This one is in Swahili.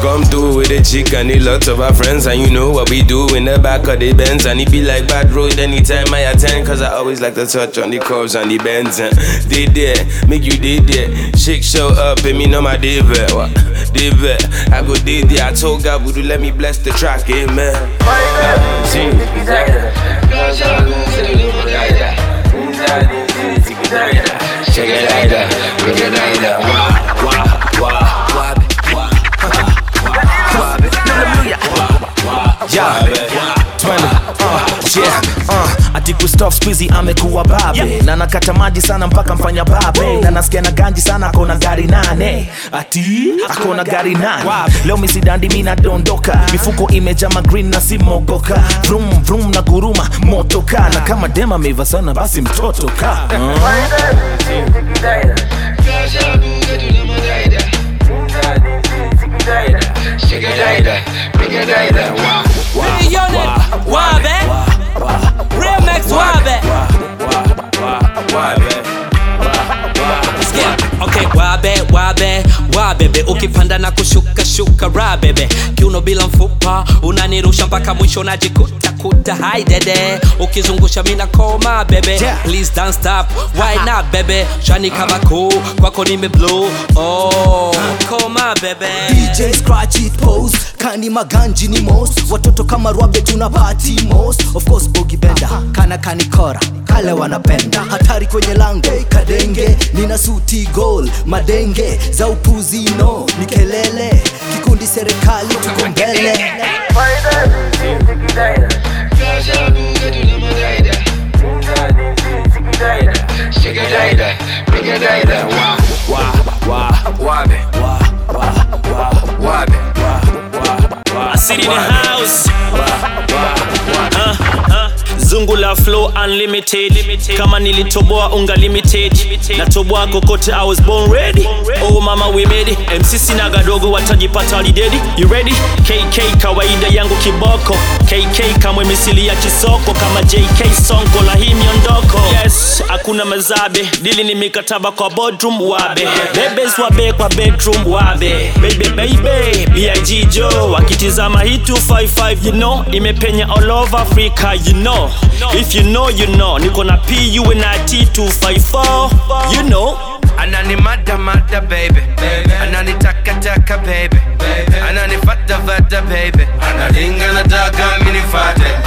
come through with a chick and a lot of our friends, and you know what we do in the back of the Benz. And it be like bad road anytime I attend, cause I always like to touch on the curves and the bends. And they there, make you did there. Chick show up and me know my David. David, I go did there. I told God would you let me bless the track, amen. Check it out, bring it out. Atiku stuff squeezy amekuwa babe na nakata maji sana mpaka mfanya babe na nasikia na ganji sana akona gari 8 ati akona gari 8 leo misidandi mina dondoka mifuko imejama green na si mogoka vroom vroom na guruma motoka na kama dema meiva sana basi mtoto ka Remix wabe. Okay, wabebe ukipanda na kushuka rabebe kiuno bila mfupa unanirusha mpaka mwisho najikuta hai dede ukizungusha mina koma bebe please don't stop why not bebe shani kama cool kwako nime blow oh koma bebe DJ scratch it pose kani maganji ni most watoto kama rwabe tuna party most of course boogie bender kana kanikora kale wanapenda hatari kwenye lango kadenge nina suti goal madenge za upuzi no ni kelele kikundi serikali tuko mbele I sit in the house. Zungu la flow unlimited. Kama nilitoboa unga limited. Natoboa kokote I was born ready. Oh mama we made it. MC Sinaga dogo watajipata alidedi. You ready? KK kawaida yangu kiboko. KK kamwe misili ya kisoko. Kama JK sonko la hii miondoko. Yes, hakuna mazabe. Dili ni mikataba kwa boardroom wabe. Bebes wabe kwa bedroom wabe. Baby B.I.G. Joe wakitizama hii 255 you know. Imepenya all over Africa you know. If you know you know. Niko na PUNIT 254 you know. Anani mada baby. Anani taka baby. Anani fata baby. Analinga na daga mini fate.